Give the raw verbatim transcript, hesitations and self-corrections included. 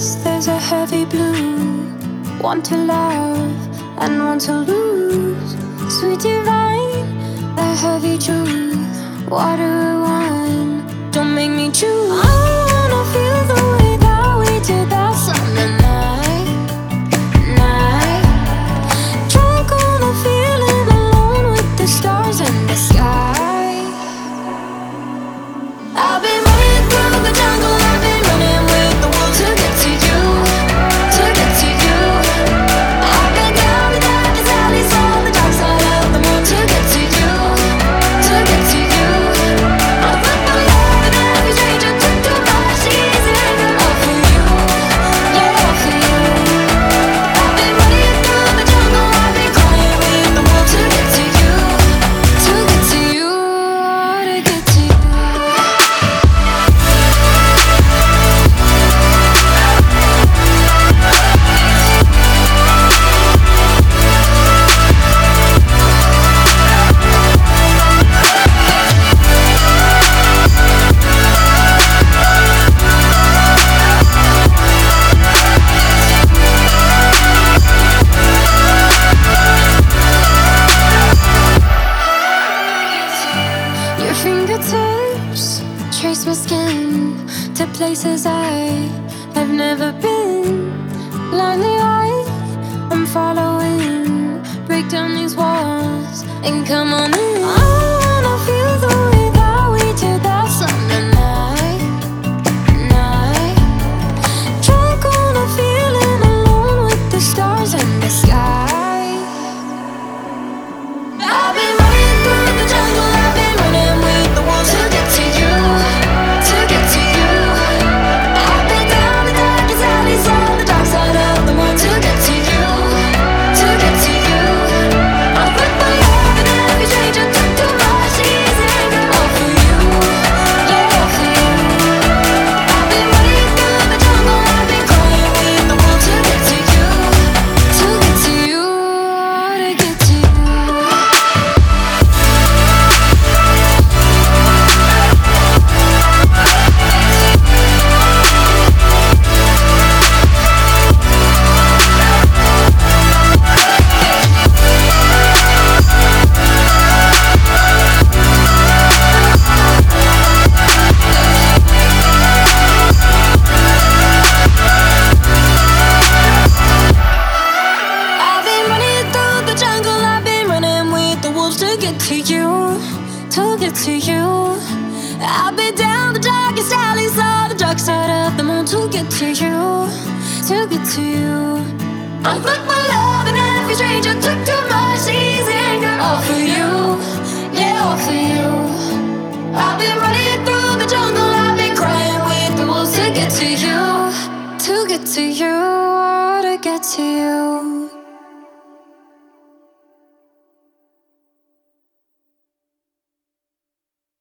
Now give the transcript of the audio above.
chest there's a heavy blue. Want to love and want to lose. Sweet divine, the heavy truth. Water or wine, don't make me choose. I wanna feel the way that we did that summer night. Night. Drunk on the feeling, alone with the stars in the sky. I've been running through the jungle, I've been running with the wolves to get to you, to get to you. I've been down the darkest alleys on the dark side of the moon to get to you, to get to you. I put my love in every stranger, took too much easy, all for you, yeah, all for you. I've been running through the jungle, I've been crying with the wolves to get to you, to get to you, to get to you. Your fingertips trace my skin to places I have never been. Blindly I am following. Break down these walls and come on in. I wanna feel the way that we did that summer night. Night. Drunk on a feeling, alone with the stars in the sky. I've been running through the jungle, I've been running with the wolves to get to you, to get to you. I've been down the darkest alleys on the dark side of the moon to get to you, to get to you. I put my love in every stranger, took too much easy, all for you, yeah, all for you. I've been running through the jungle, I've been crying with the wolves to get to you, to get to you, to get to you. I've been running through the jungle, I've been running with the wolves to get to you, to get to you. I've been down the darkest alleys on the dark side of the moon to get to you, to get to you. I put my love in every stranger, took too much easy anger, all for you, yeah, all for you. I've been running through the jungle, I've been crying with the wolves to get to you, to get to you, to get to you.